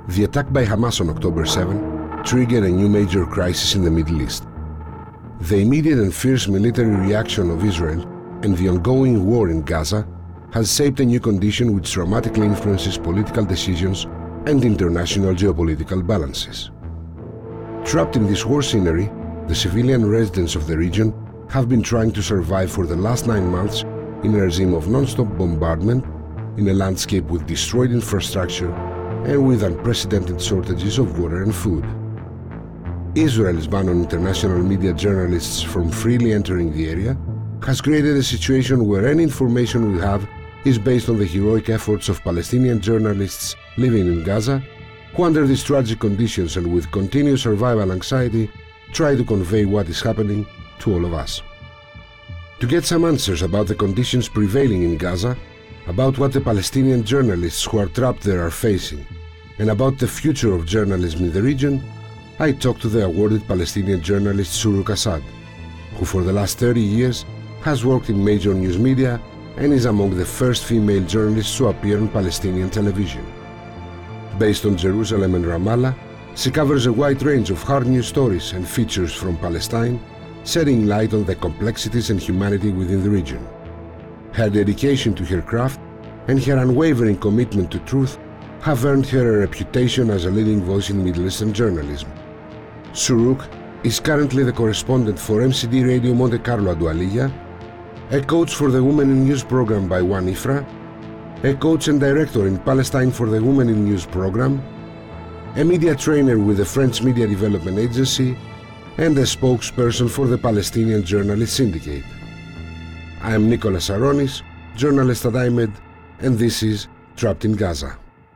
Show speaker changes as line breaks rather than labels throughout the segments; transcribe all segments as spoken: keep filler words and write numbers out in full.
The attack by Hamas on October seventh triggered a new major crisis in the Middle East. The immediate and fierce military reaction of Israel and the ongoing war in Gaza has shaped a new condition which dramatically influences political decisions and international geopolitical balances. Trapped in this war scenery, the civilian residents of the region have been trying to survive for the last nine months in a regime of non-stop bombardment, in a landscape with destroyed infrastructure and with unprecedented shortages of water and food. Israel's ban on international media journalists from freely entering the area has created a situation where any information we have is based on the heroic efforts of Palestinian journalists living in Gaza, who under these tragic conditions and with continuous survival anxiety try to convey what is happening to all of us. To get some answers about the conditions prevailing in Gaza, about what the Palestinian journalists who are trapped there are facing, and about the future of journalism in the region, I talked to the awarded Palestinian journalist Suruk Assad, who for the last thirty years has worked in major news media and is among the first female journalists to appear on Palestinian television. Based on Jerusalem and Ramallah, she covers a wide range of hard news stories and features from Palestine, shedding light on the complexities and humanity within the region. Her dedication to her craft and her unwavering commitment to truth have earned her a reputation as a leading voice in Middle Eastern journalism. Suruk is currently the correspondent for M C D Radio Monte Carlo Adoualiya, a coach for the Women in News program by One Ifra, a coach and director in Palestine for the Women in News program, a media trainer with the French Media Development Agency, and a spokesperson for the Palestinian Journalists Syndicate. I am Nicholas Aronis, journalist at I M E D, and this is Trapped in Gaza.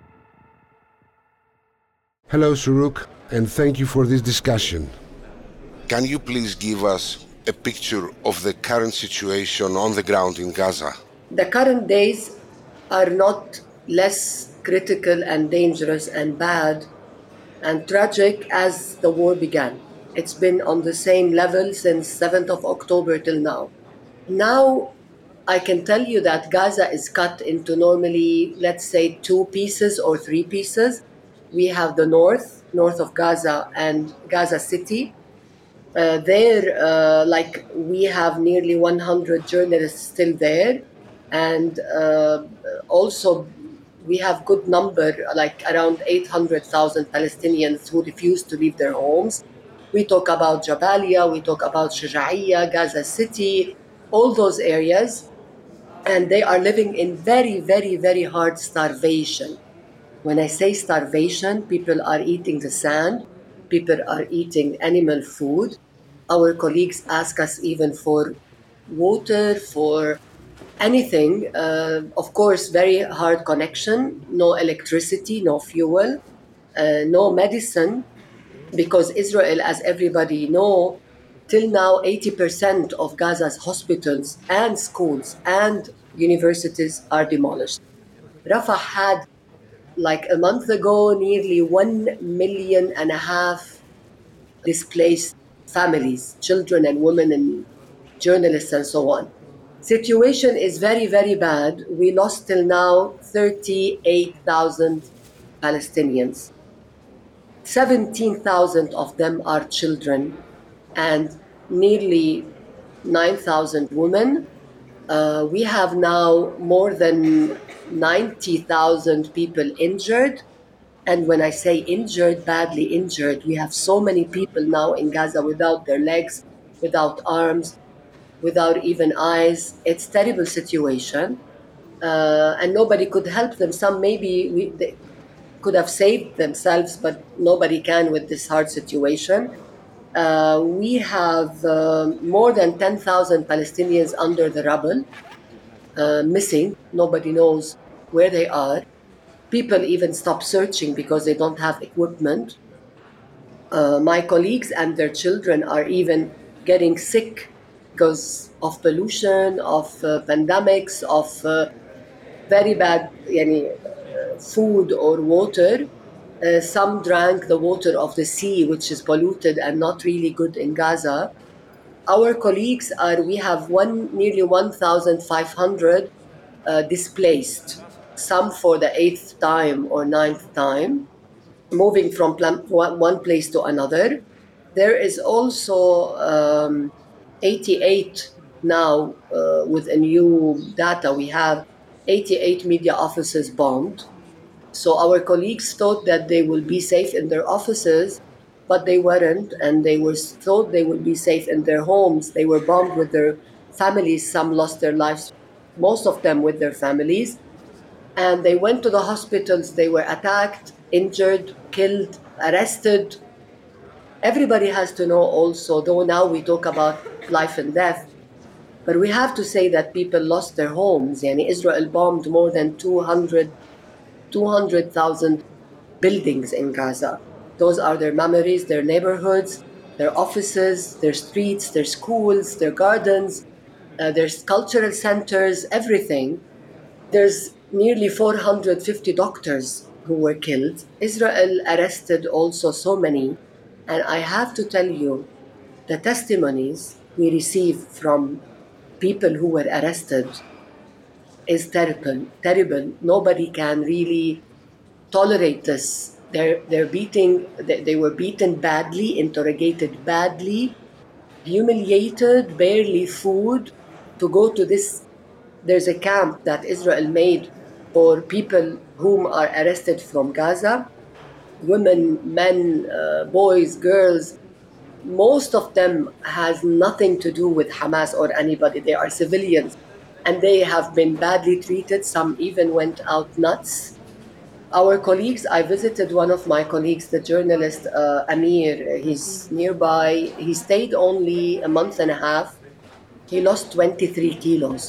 Hello, Suruk, and thank you for this discussion.
Can you please give us a picture of the current situation on the ground in Gaza?
The current days are not less critical and dangerous and bad and tragic as the war began. It's been on the same level since seventh of October till now. Now, I can tell you that Gaza is cut into normally, let's say, two pieces or three pieces. We have the north, north of Gaza and Gaza City. Uh, there, uh, like, we have nearly one hundred journalists still there. And uh, also, we have good number, like around eight hundred thousand Palestinians who refuse to leave their homes. We talk about Jabalia, we talk about Shuja'iyya, Gaza City, all those areas. And they are living in very, very, very hard starvation. When I say starvation, people are eating the sand, people are eating animal food. Our colleagues ask us even for water, for anything. Uh, of course, very hard connection, no electricity, no fuel, uh, no medicine, because Israel, as everybody know, till now, eighty percent of Gaza's hospitals and schools and universities are demolished. Rafah had, like a month ago, nearly one million and a half displaced families, children and women and journalists and so on. Situation is very, very bad. We lost till now thirty-eight thousand Palestinians. seventeen thousand of them are children and nearly nine thousand women. Uh, we have now more than ninety thousand people injured. And when I say injured, badly injured, we have so many people now in Gaza without their legs, without arms, without even eyes. It's a terrible situation. Uh, and nobody could help them. Some maybe we, they could have saved themselves, but nobody can with this hard situation. Uh, we have uh, more than ten thousand Palestinians under the rubble, uh, missing. Nobody knows where they are. People even stop searching because they don't have equipment. Uh, my colleagues and their children are even getting sick because of pollution, of uh, pandemics, of uh, very bad yani, uh, food or water. Uh, some drank the water of the sea, which is polluted and not really good in Gaza. Our colleagues are, we have one nearly one thousand five hundred uh, displaced, some for the eighth time or ninth time. moving from one place to another. There is also um, eighty-eight now, uh, with a new data, we have eighty-eight media offices bombed. So our colleagues thought that they will be safe in their offices, but they weren't, and they were thought they would be safe in their homes. They were bombed with their families. Some lost their lives, most of them with their families. And they went to the hospitals. They were attacked, injured, killed, arrested. Everybody has to know also, though now we talk about life and death, but we have to say that people lost their homes. Yani Israel bombed more than two hundred thousand buildings in Gaza. Those are their memories, their neighborhoods, their offices, their streets, their schools, their gardens, uh, their cultural centers, everything. There's nearly four hundred fifty doctors who were killed. Israel arrested also so many. And I have to tell you, the testimonies we receive from people who were arrested is terrible, terrible. Nobody can really tolerate this. They're, they're beating, they, they were beaten badly, interrogated badly, humiliated, barely food. To go to this, there's a camp that Israel made for people whom are arrested from Gaza. Women, men, uh, boys, girls, most of them has nothing to do with Hamas or anybody. They are civilians, and they have been badly treated. Some even went out nuts. Our colleagues, I visited one of my colleagues, the journalist uh, Amir. He's nearby. He stayed only a month and a half. He lost twenty-three kilos.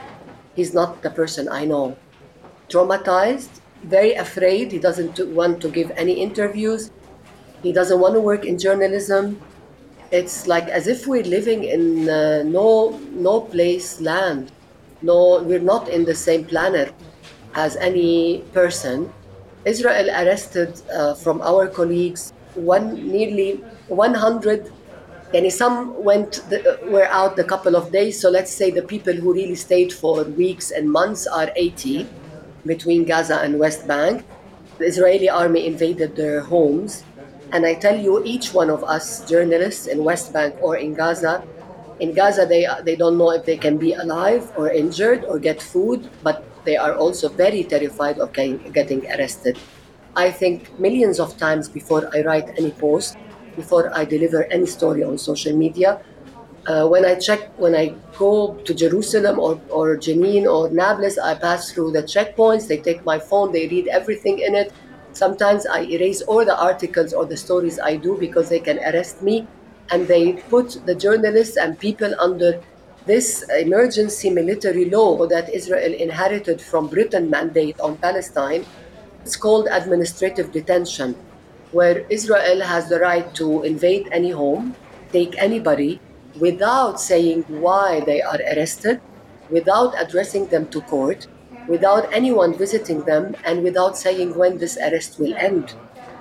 He's not the person I know. Traumatized, very afraid. He doesn't want to give any interviews. He doesn't want to work in journalism. It's like as if we're living in uh, no no place land. No, we're not in the same planet as any person. Israel arrested uh, from our colleagues one nearly one hundred. And some went the, were out a couple of days. So let's say the people who really stayed for weeks and months are eighty. Between Gaza and West Bank. The Israeli army invaded their homes. And I tell you, each one of us journalists in West Bank or in Gaza, in Gaza, they, they don't know if they can be alive or injured or get food, but they are also very terrified of getting arrested. I think millions of times before I write any post, before I deliver any story on social media, Uh, when I check, when I go to Jerusalem or, or Jenin or Nablus, I pass through the checkpoints. They take my phone, they read everything in it. Sometimes I erase all the articles or the stories I do because they can arrest me. And they put the journalists and people under this emergency military law that Israel inherited from Britain mandate on Palestine. It's called administrative detention, where Israel has the right to invade any home, take anybody, without saying why they are arrested, without addressing them to court, without anyone visiting them, and without saying when this arrest will end.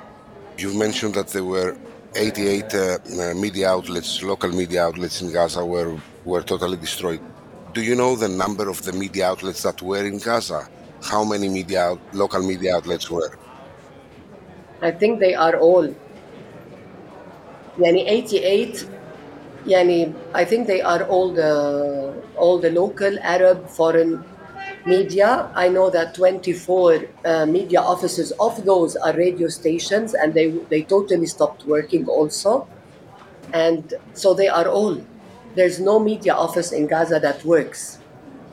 You mentioned that there were eighty-eight uh, media outlets, local media outlets in Gaza were, were totally destroyed. Do you know the number of the media outlets that were in Gaza? How many media, local media outlets were?
I think they are all. Yani eighty-eight. Yani, I think they are all the all the local Arab foreign media. I know that twenty-four uh, media offices of those are radio stations, and they they totally stopped working also. And so they are all. There's no media office in Gaza that works.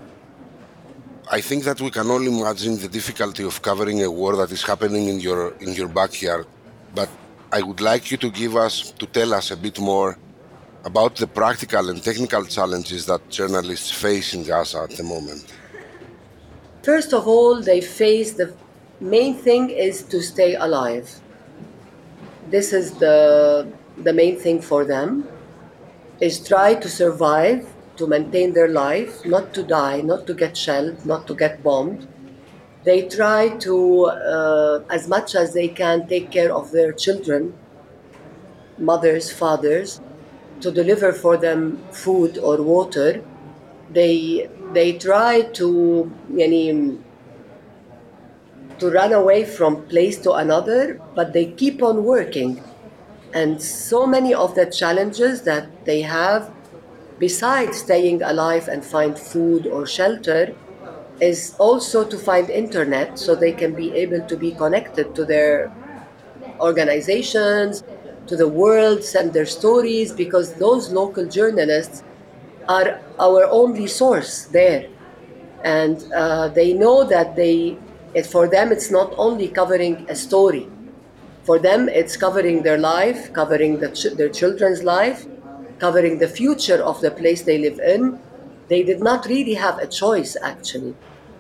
I think that we can all imagine the difficulty of covering a war that is happening in your in your backyard. But I would like you to give us to tell us a bit more about the practical and technical challenges that journalists face in Gaza at the moment.
First of all, they face the main thing is to stay alive. This is the, the main thing for them, is try to survive, to maintain their life, not to die, not to get shelled, not to get bombed. They try to, uh, as much as they can, take care of their children, mothers, fathers, to deliver for them food or water. They they try to yani, to run away from place to another, but they keep on working. And so many of the challenges that they have, besides staying alive and find food or shelter, is also to find internet so they can be able to be connected to their organizations, to the world, send their stories, because those local journalists are our only source there. And uh, they know that they, it, for them, it's not only covering a story. For them, it's covering their life, covering the ch- their children's life, covering the future of the place they live in. They did not really have a choice, actually.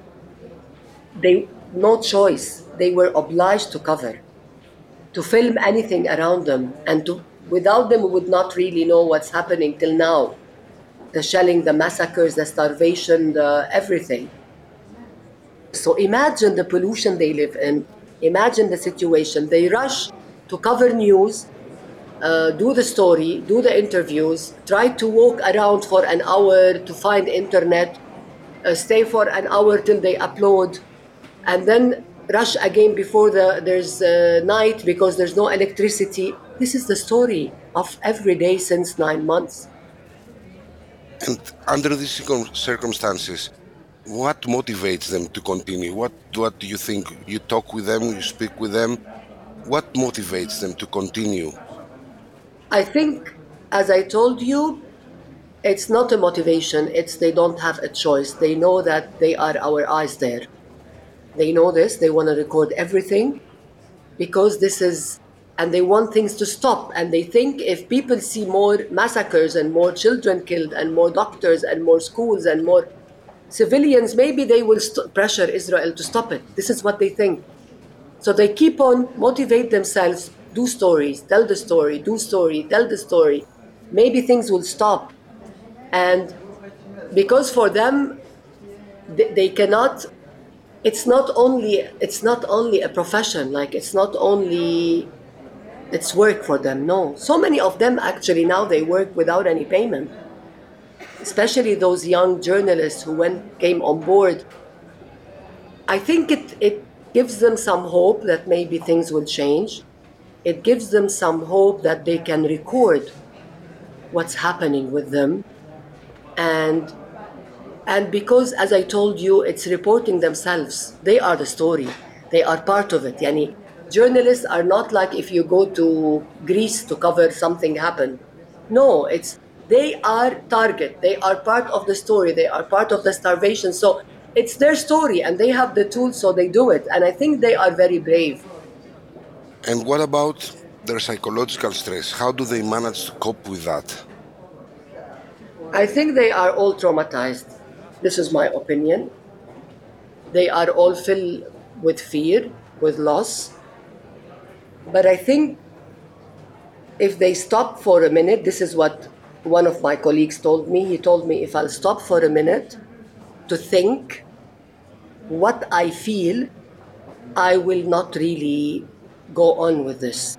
They, no choice. They were obliged to cover, to film anything around them. And to, without them, we would not really know what's happening till now. The shelling, the massacres, the starvation, the everything. So imagine the pollution they live in. Imagine the situation. They rush to cover news, uh, do the story, do the interviews, try to walk around for an hour to find internet, uh, stay for an hour till they upload, and then rush again before the, there's uh, night because there's no electricity. This is the story of every day since nine months.
And under these circum- circumstances, what motivates them to continue? What, what do you think? You talk with them, you speak with them. What motivates them to continue?
I think, as I told you, it's not a motivation. It's they don't have a choice. They know that they are our eyes there. They know this. They want to record everything because this is, and they want things to stop. And they think if people see more massacres and more children killed and more doctors and more schools and more civilians, maybe they will st- pressure Israel to stop it. This is what they think. So they keep on motivate themselves, do stories, tell the story, do story, tell the story. Maybe things will stop. And because for them, they, they cannot, it's not only, it's not only a profession, like it's not only, it's work for them, no. So many of them actually now they work without any payment. Especially those young journalists who went, came on board. I think it, it gives them some hope that maybe things will change. It gives them some hope that they can record what's happening with them. And, and because, as I told you, it's reporting themselves. They are the story. They are part of it. Yani, journalists are not like if you go to Greece to cover something happened. No, it's they are target. They are part of the story. They are part of the starvation. So it's their story and they have the tools, so they do it. And I think they are very brave.
And what about their psychological stress? How do they manage to cope with that?
I think they are all traumatized. This is my opinion. They are all filled with fear, with loss. But I think if they stop for a minute, this is what one of my colleagues told me. He told me if I'll stop for a minute to think what I feel, I will not really go on with this.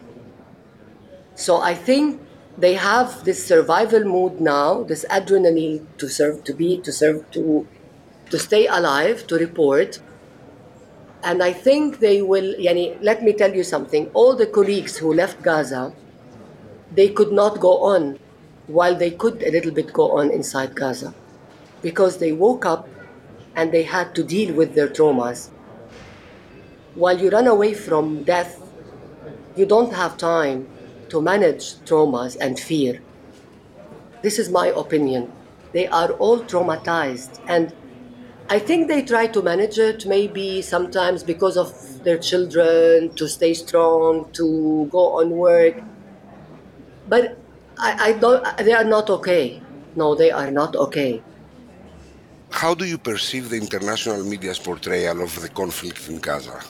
So I think they have this survival mood now, this adrenaline to serve, to be, to serve, to, to stay alive, to report. And I think they will, yani, let me tell you something. All the colleagues who left Gaza, they could not go on while they could a little bit go on inside Gaza because they woke up and they had to deal with their traumas. While you run away from death, you don't have time to manage traumas and fear. This is my opinion. They are all traumatized. And I think they try to manage it maybe sometimes because of their children, to stay strong, to go on work. But I, I don't, they are not okay. No, they are not okay.
How do you perceive the international media's portrayal of the conflict in Gaza?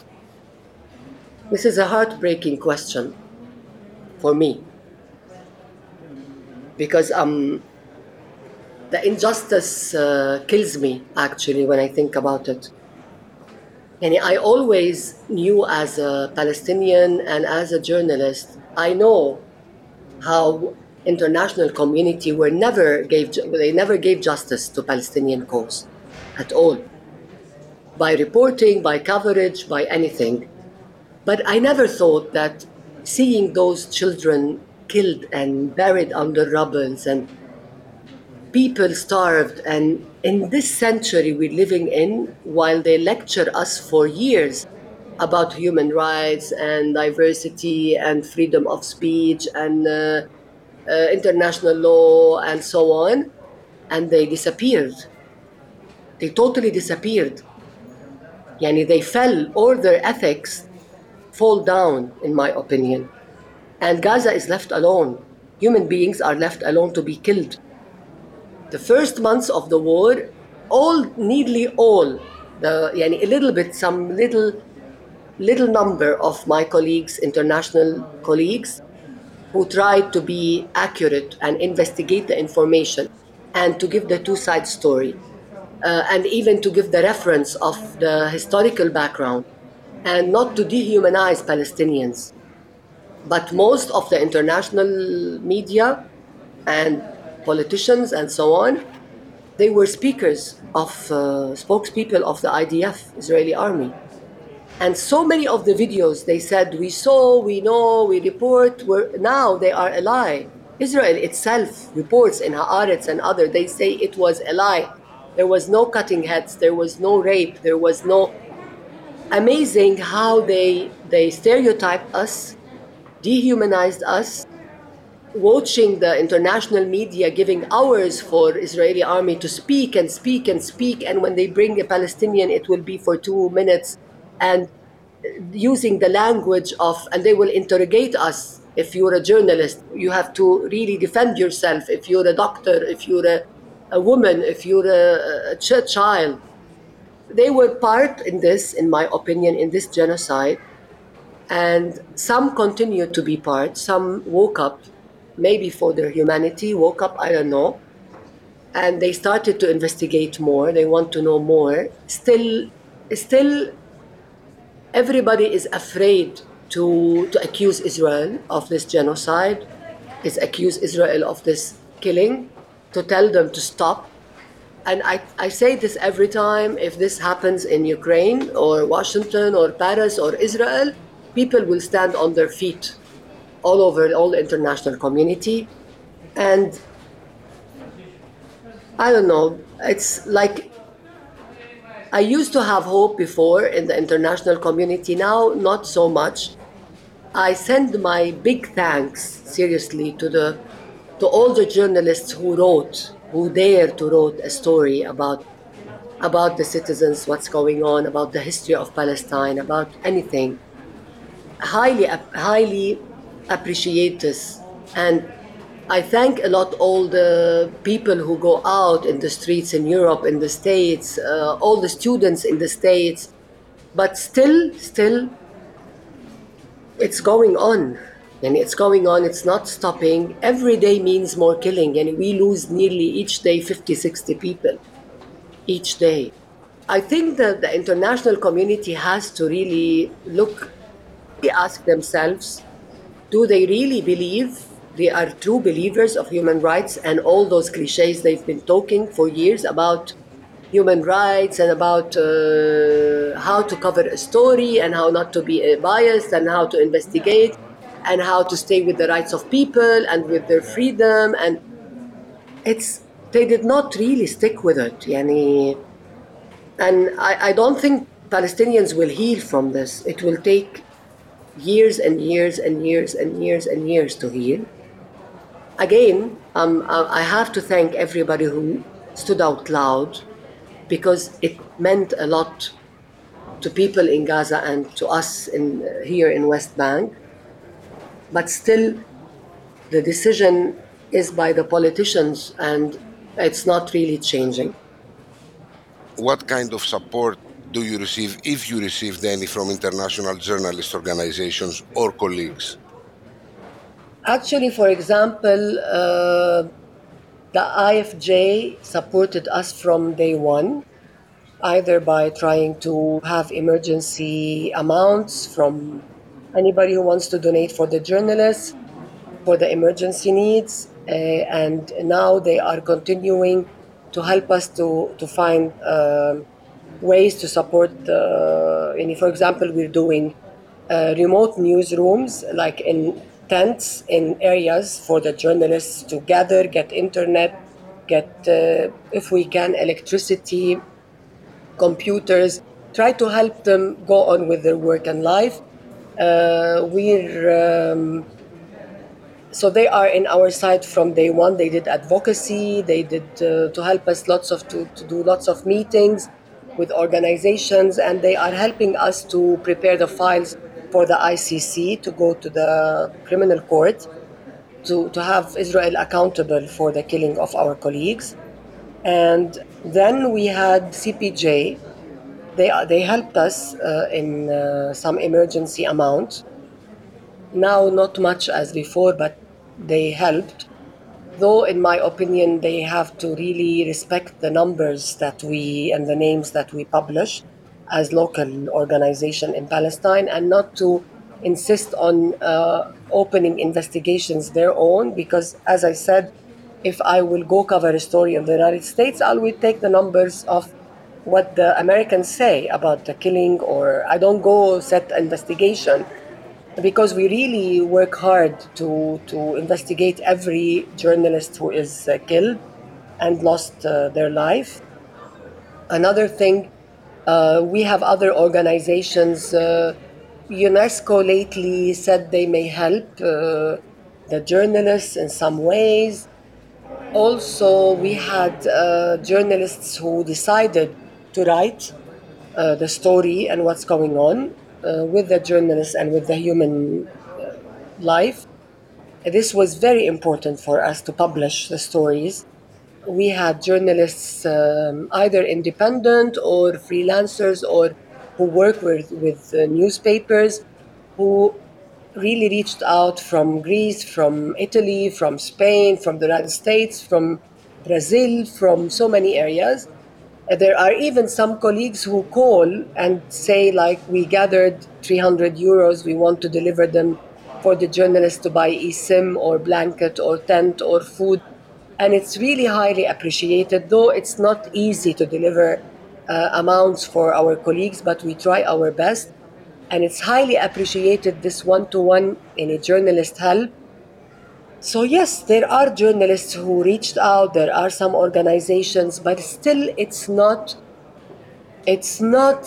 This is a heartbreaking question for me. Because um, the injustice uh, kills me, actually, when I think about it. And I always knew as a Palestinian and as a journalist, I know how international community were never gave they never gave justice to Palestinian cause at all. by reporting, by coverage, by anything. But I never thought that seeing those children killed and buried under rubbles and people starved, and in this century we're living in, while they lecture us for years about human rights and diversity and freedom of speech and uh, uh, international law and so on, and they disappeared. They totally disappeared. Yani they fell, or their ethics fall down, in my opinion. And Gaza is left alone. Human beings are left alone to be killed. The first months of the war, all, nearly all, the, yani a little bit, some little, little number of my colleagues, international colleagues, who tried to be accurate and investigate the information and to give the two-side story, uh, and even to give the reference of the historical background, and not to dehumanize Palestinians. But most of the international media and politicians and so on, they were speakers of, uh, spokespeople of the I D F, Israeli army. And so many of the videos, they said, we saw, we know, we report, were, now they are a lie. Israel itself reports in Haaretz and other, they say it was a lie. There was no cutting heads, there was no rape, there was no... Amazing how they, they stereotyped us, dehumanized us, watching the international media giving hours for Israeli army to speak and speak and speak, and when they bring a Palestinian, it will be for two minutes, and using the language of, and they will interrogate us. If you're a journalist, you have to really defend yourself. If you're a doctor, if you're a, a woman, if you're a, a ch- child. They were part in this, in my opinion, in this genocide. And some continue to be part. Some woke up, maybe for their humanity, woke up, I don't know. And they started to investigate more. They want to know more. Still, still, everybody is afraid to, to accuse Israel of this genocide, is accuse Israel of this killing, to tell them to stop. And I, I say this every time, if this happens in Ukraine or Washington or Paris or Israel, people will stand on their feet all over all the international community. And I don't know, it's like, I used to have hope before in the international community, now not so much. I send my big thanks, seriously, to the to all the journalists who wrote, who dared to write a story about, about the citizens, what's going on, about the history of Palestine, about anything. Highly, highly appreciate this. And I thank a lot all the people who go out in the streets in Europe, in the States, uh, all the students in the States. But still, still, it's going on. And it's going on, it's not stopping. Every day means more killing, and we lose nearly each day fifty, sixty people, each day. I think that the international community has to really look, ask themselves, do they really believe they are true believers of human rights and all those cliches they've been talking for years about human rights and about uh, how to cover a story and how not to be biased and how to investigate and how to stay with the rights of people and with their freedom. And it's, they did not really stick with it. Yani, and I, I don't think Palestinians will heal from this. It will take years and years and years and years and years to heal. Again, um, I have to thank everybody who stood out loud, because it meant a lot to people in Gaza and to us in, uh, here in West Bank. But still, the decision is by the politicians, and it's not really changing.
What kind of support do you receive, if you received any, from international journalist organizations or colleagues?
Actually, for example, uh, the I F J supported us from day one, either by trying to have emergency amounts from anybody who wants to donate for the journalists, for the emergency needs, uh, and now they are continuing to help us to, to find uh, ways to support the, uh, for example, we're doing uh, remote newsrooms, like in tents in areas for the journalists to gather, get internet, get, uh, if we can, electricity, computers, try to help them go on with their work and life. Uh, we're um, so they are in our side from day one. They did advocacy. They did uh, to help us lots of to, to do lots of meetings with organizations, and they are helping us to prepare the files for the I C C to go to the criminal court to, to have Israel accountable for the killing of our colleagues. And then we had C P J. They they helped us uh, in uh, some emergency amount. Now, not much as before, but they helped. Though, in my opinion, they have to really respect the numbers that we and the names that we publish as local organization in Palestine, and not to insist on uh, opening investigations their own. Because, as I said, if I will go cover a story in the United States, I will take the numbers of what the Americans say about the killing, or I don't go set investigation. Because we really work hard to, to investigate every journalist who is uh, killed and lost uh, their life. Another thing, uh, we have other organizations. Uh, UNESCO lately said they may help uh, the journalists in some ways. Also, we had uh, journalists who decided to write uh, the story and what's going on Uh, with the journalists and with the human uh, life. This was very important for us to publish the stories. We had journalists, um, either independent or freelancers, or who work with, with uh, newspapers, who really reached out from Greece, from Italy, from Spain, from the United States, from Brazil, from so many areas. There are even some colleagues who call and say, like, we gathered three hundred euros, we want to deliver them for the journalists to buy eSIM or blanket or tent or food. And it's really highly appreciated, though it's not easy to deliver uh, amounts for our colleagues, but we try our best. And it's highly appreciated, this one-to-one in a journalist help. So yes, there are journalists who reached out, there are some organizations, but still it's not it's not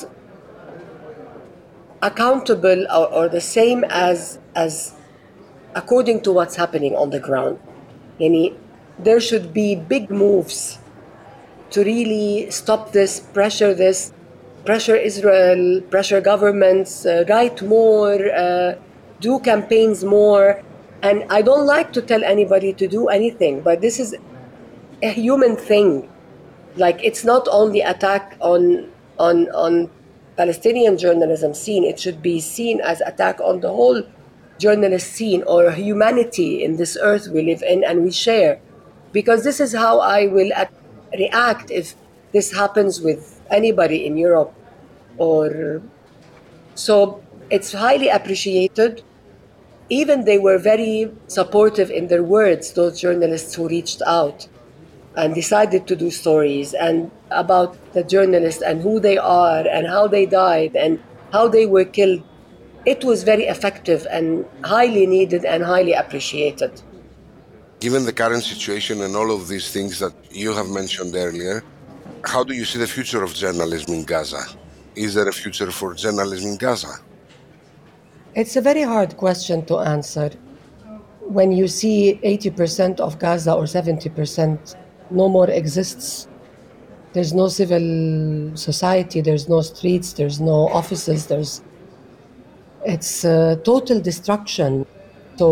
accountable or, or the same as as according to what's happening on the ground. Yani, there should be big moves to really stop this, pressure this, pressure Israel, pressure governments, uh, write more, uh, do campaigns more. And I don't like to tell anybody to do anything, but this is a human thing. Like, it's not only attack on on on Palestinian journalism scene, it should be seen as attack on the whole journalist scene or humanity in this earth we live in and we share. Because this is how I will at- react if this happens with anybody in Europe. Or so it's highly appreciated. Even they were very supportive in their words, those journalists who reached out and decided to do stories and about the journalists and who they are and how they died and how they were killed. It was very effective and highly needed and highly appreciated.
Given the current situation and all of these things that you have mentioned earlier, how do you see the future of journalism in Gaza? Is there a future for journalism in Gaza?
It's a very hard question to answer. When you see eighty percent of Gaza or seventy percent no more exists, there's no civil society, there's no streets, there's no offices, there's it's uh, total destruction. So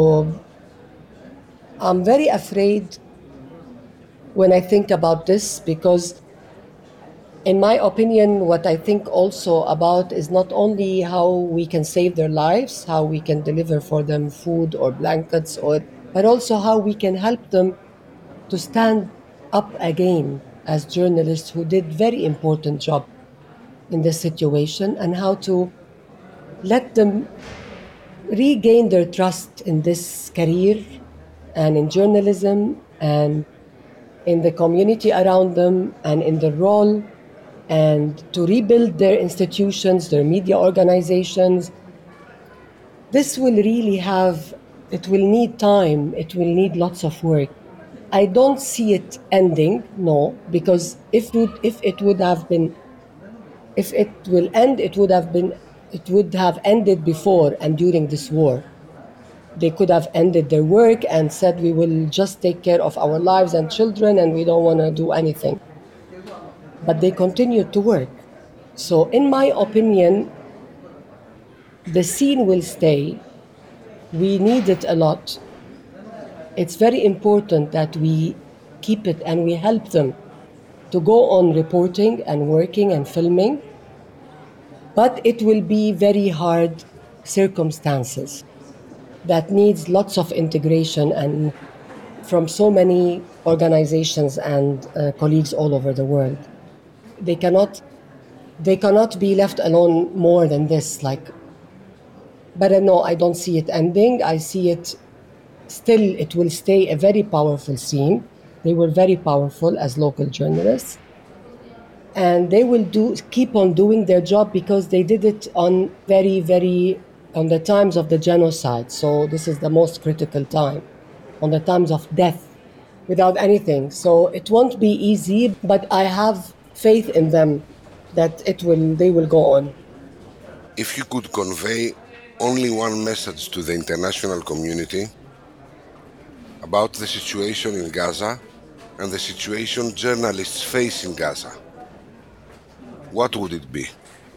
I'm very afraid when I think about this, because in my opinion, what I think also about is not only how we can save their lives, how we can deliver for them food or blankets, or but also how we can help them to stand up again as journalists who did very important job in this situation, and how to let them regain their trust in this career and in journalism and in the community around them and in the role and to rebuild their institutions, their media organizations. This will really have, it will need time, it will need lots of work. I don't see it ending, no, because if it, if it would have been, if it will end, it would have been, it would have ended before and during this war. They could have ended their work and said, we will just take care of our lives and children and we don't want to do anything. But they continued to work. So in my opinion, the scene will stay. We need it a lot. It's very important that we keep it and we help them to go on reporting and working and filming. But it will be very hard circumstances that needs lots of integration and from so many organizations and uh, colleagues all over the world. They cannot, they cannot be left alone more than this. Like, but uh, no, I don't see it ending. I see it still, it will stay a very powerful scene. They were very powerful as local journalists. And they will do keep on doing their job because they did it on very, very, on the times of the genocide. So this is the most critical time, on the times of death, without anything. So it won't be easy, but I have faith in them that it will, they will go on.
If you could convey only one message to the international community about the situation in Gaza and the situation journalists face in Gaza, what would it be?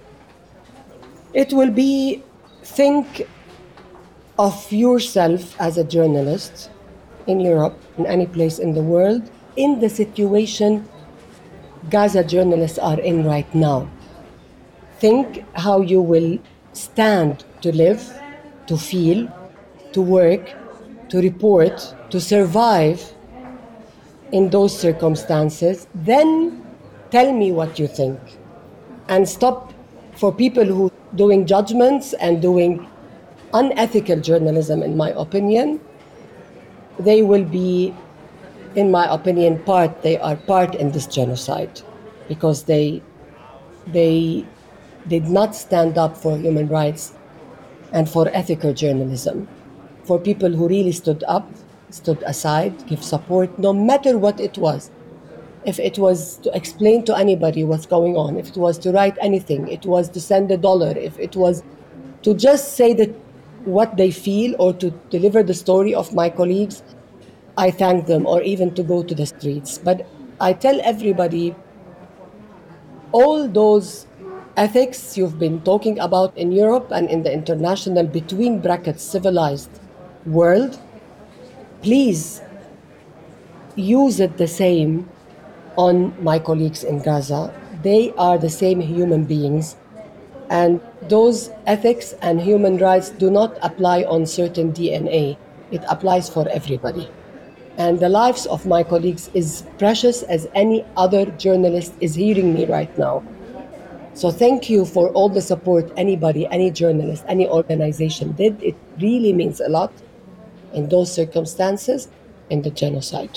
It will be, think of yourself as a journalist in Europe, in any place in the world, in the situation Gaza journalists are in right now. Think how you will stand to live, to feel, to work, to report, to survive in those circumstances. Then tell me what you think. And stop for people who are doing judgments and doing unethical journalism, in my opinion. They will be, in my opinion, part, they are part in this genocide because they, they did not stand up for human rights and for ethical journalism. For people who really stood up, stood aside, give support, no matter what it was. If it was to explain to anybody what's going on, if it was to write anything, it was to send a dollar, if it was to just say that what they feel or to deliver the story of my colleagues, I thank them, or even to go to the streets. But I tell everybody, all those ethics you've been talking about in Europe and in the international, between brackets, civilized world, please use it the same on my colleagues in Gaza. They are the same human beings, and those ethics and human rights do not apply on certain D N A. It applies for everybody. And the lives of my colleagues is precious as any other journalist is hearing me right now. So thank you for all the support anybody, any journalist, any organization did. It really means a lot in those circumstances in the genocide.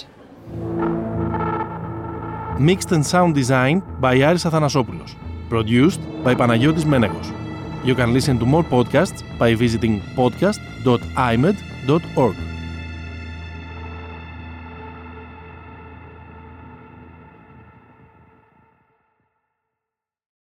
Mixed and sound design by Aris Athanasopoulos. Produced by Panagiotis Menegos. You can listen to more podcasts by visiting podcast dot i med dot org.